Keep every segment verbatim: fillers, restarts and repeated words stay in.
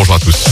bonjour à tous.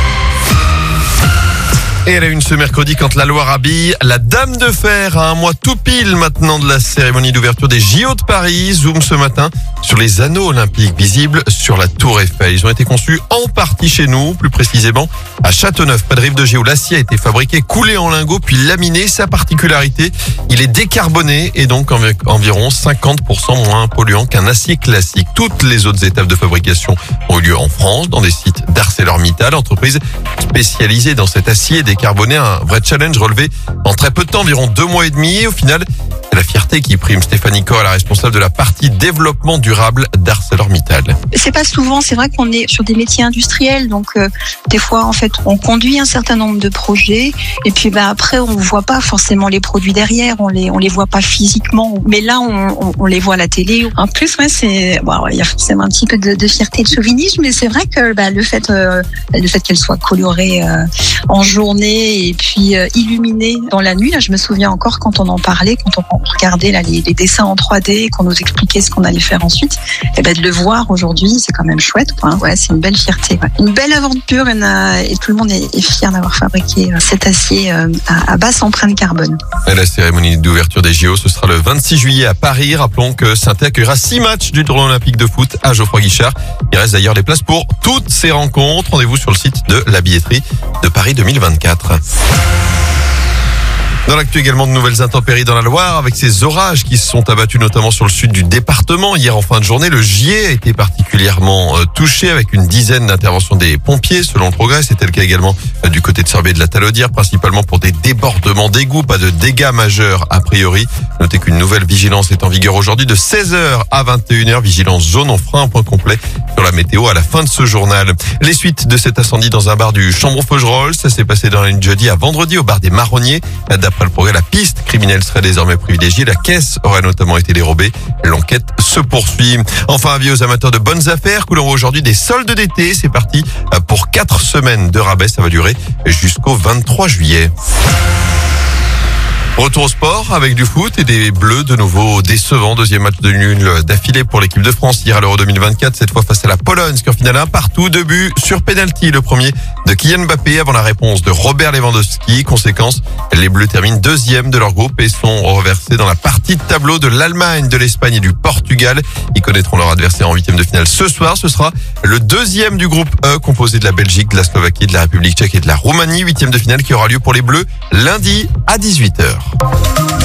Et elle a une ce mercredi quand la Loire habille la Dame de Fer à un mois tout pile maintenant de la cérémonie d'ouverture des J O de Paris. Zoom ce matin sur les anneaux olympiques visibles sur la Tour Eiffel. Ils ont été conçus en partie chez nous, plus précisément à Châteauneuf, pas de Rive de Gier, où l'acier a été fabriqué, coulé en lingots puis laminé. Sa particularité, il est décarboné et donc env- environ cinquante pour cent moins polluant qu'un acier classique. Toutes les autres étapes de fabrication ont eu lieu en France, dans des sites d'ArcelorMittal, entreprise spécialisée dans cet acier décarboné. Un vrai challenge relevé en très peu de temps, environ deux mois et demi. Et au final, c'est la fierté qui prime. Stéphanie Corr, la responsable de la partie développement durable d'ArcelorMittal. C'est pas souvent, c'est vrai qu'on est sur des métiers industriels, donc euh, des fois en fait on conduit un certain nombre de projets et puis bah, après on voit pas forcément les produits derrière, on les on les voit pas physiquement, mais là on, on, on les voit à la télé. En plus ouais c'est bon, il y a forcément un petit peu de, de fierté, de chauvinisme, mais c'est vrai que bah, le fait euh, le fait qu'elle soit colorée euh, en journée et puis euh, illuminée dans la nuit, là je me souviens encore quand on en parlait, quand on regardait là les, les dessins en trois D, qu'on nous expliquait ce qu'on allait faire ensuite, et ben de le voir aujourd'hui c'est quand même chouette quoi. Ouais, c'est une belle fierté, ouais. Une belle aventure et, et tout le monde est, est fier d'avoir fabriqué cet acier à, à basse empreinte carbone. Et la cérémonie d'ouverture des J O, ce sera le vingt-six juillet à Paris. Rappelons que Saint-Étienne accueillera six matchs du tournoi olympique de foot à Geoffroy Guichard. Il reste d'ailleurs des places pour toutes ces rencontres. Rendez-vous sur le site de la billetterie de Paris deux mille vingt-quatre. Dans l'actu également, de nouvelles intempéries dans la Loire avec ces orages qui se sont abattus notamment sur le sud du département. Hier en fin de journée, le Gier a été particulièrement euh, touché avec une dizaine d'interventions des pompiers selon le Progrès. C'était le cas également euh, du côté de Sorbet de la Talaudière, principalement pour des débordements d'égouts, pas de dégâts majeurs a priori. Notez qu'une nouvelle vigilance est en vigueur aujourd'hui de seize heures à vingt et une heures. Vigilance jaune. On fera un point complet sur la météo à la fin de ce journal. Les suites de cet incendie dans un bar du Chambon-Feugerolles, ça s'est passé dans la nuit de jeudi à vendredi au bar des Marronniers. Après le progrès, la piste criminelle serait désormais privilégiée. La caisse aurait notamment été dérobée. L'enquête se poursuit. Enfin, avis aux amateurs de bonnes affaires. Coulons aujourd'hui des soldes d'été. C'est parti pour quatre semaines de rabais. Ça va durer jusqu'au vingt-trois juillet. Retour au sport avec du foot et des Bleus de nouveau décevants. Deuxième match de nul d'affilée pour l'équipe de France hier à l'Euro deux mille vingt-quatre, cette fois face à la Pologne. Score final un partout, deux buts sur penalty. Le premier de Kylian Mbappé avant la réponse de Robert Lewandowski. Conséquence, les Bleus terminent deuxième de leur groupe et sont reversés dans la partie de tableau de l'Allemagne, de l'Espagne et du Portugal. Ils connaîtront leur adversaire en huitième de finale ce soir. Ce sera le deuxième du groupe E, composé de la Belgique, de la Slovaquie, de la République tchèque et de la Roumanie. Huitième de finale qui aura lieu pour les Bleus lundi à dix-huit heures.